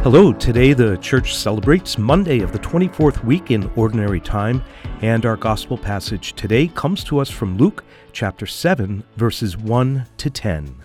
Hello, today the church celebrates Monday of the 24th week in Ordinary Time, and our gospel passage today comes to us from Luke chapter 7, verses 1 to 10.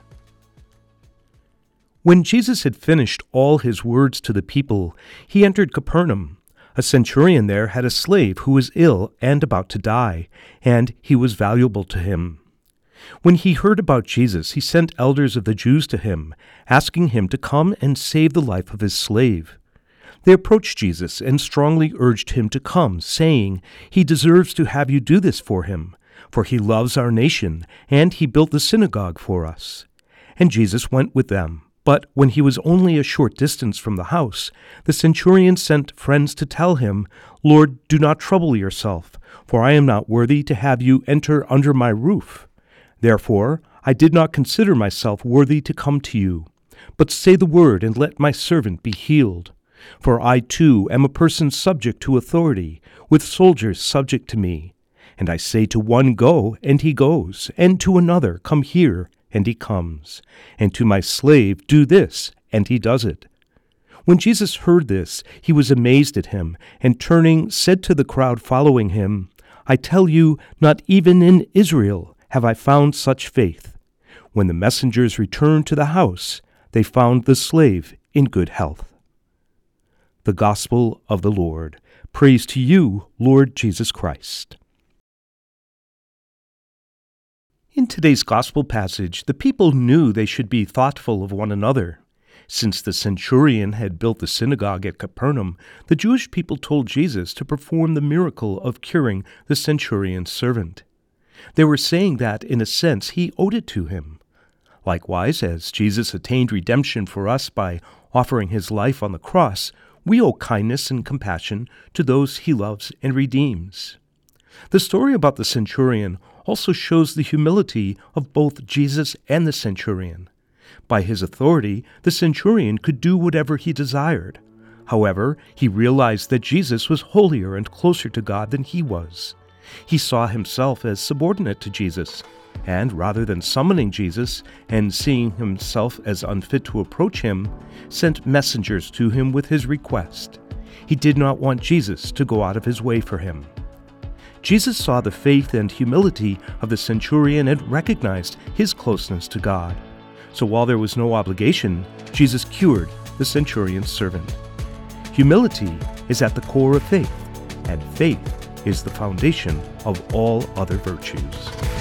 When Jesus had finished all his words to the people, he entered Capernaum. A centurion there had a slave who was ill and about to die, and he was valuable to him. When he heard about Jesus, he sent elders of the Jews to him, asking him to come and save the life of his slave. They approached Jesus and strongly urged him to come, saying, "He deserves to have you do this for him, for he loves our nation, and he built the synagogue for us." And Jesus went with them. But when he was only a short distance from the house, the centurion sent friends to tell him, "Lord, do not trouble yourself, for I am not worthy to have you enter under my roof. Therefore, I did not consider myself worthy to come to you. But say the word, and let my servant be healed. For I too am a person subject to authority, with soldiers subject to me. And I say to one, 'Go,' and he goes, and to another, 'Come here,' and he comes. And to my slave, 'Do this,' and he does it." When Jesus heard this, he was amazed at him, and turning, said to the crowd following him, "I tell you, not even in Israel have I found such faith." When the messengers returned to the house, they found the slave in good health. The Gospel of the Lord. Praise to you, Lord Jesus Christ. In today's Gospel passage, the people knew they should be thoughtful of one another. Since the centurion had built the synagogue at Capernaum, the Jewish people told Jesus to perform the miracle of curing the centurion's servant. They were saying that, in a sense, he owed it to him. Likewise, as Jesus attained redemption for us by offering his life on the cross, we owe kindness and compassion to those he loves and redeems. The story about the centurion also shows the humility of both Jesus and the centurion. By his authority, the centurion could do whatever he desired. However, he realized that Jesus was holier and closer to God than he was. He saw himself as subordinate to Jesus, and rather than summoning Jesus and seeing himself as unfit to approach him, sent messengers to him with his request. He did not want Jesus to go out of his way for him. Jesus saw the faith and humility of the centurion and recognized his closeness to God. So while there was no obligation, Jesus cured the centurion's servant. Humility is at the core of faith, and faith is the foundation of all other virtues.